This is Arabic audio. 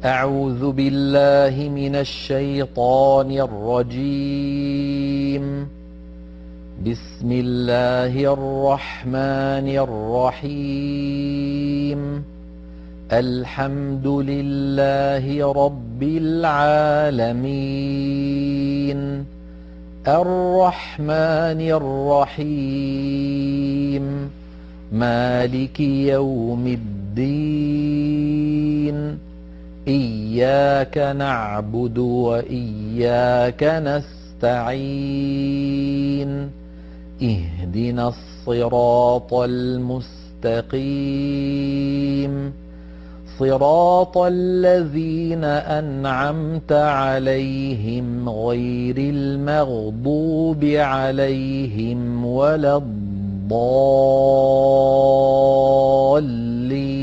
أعوذ بالله من الشيطان الرجيم. بسم الله الرحمن الرحيم. الحمد لله رب العالمين. الرحمن الرحيم. مالك يوم الدين. إياك نعبد وإياك نستعين. اهدنا الصراط المستقيم. صراط الذين أنعمت عليهم غير المغضوب عليهم ولا الضالين.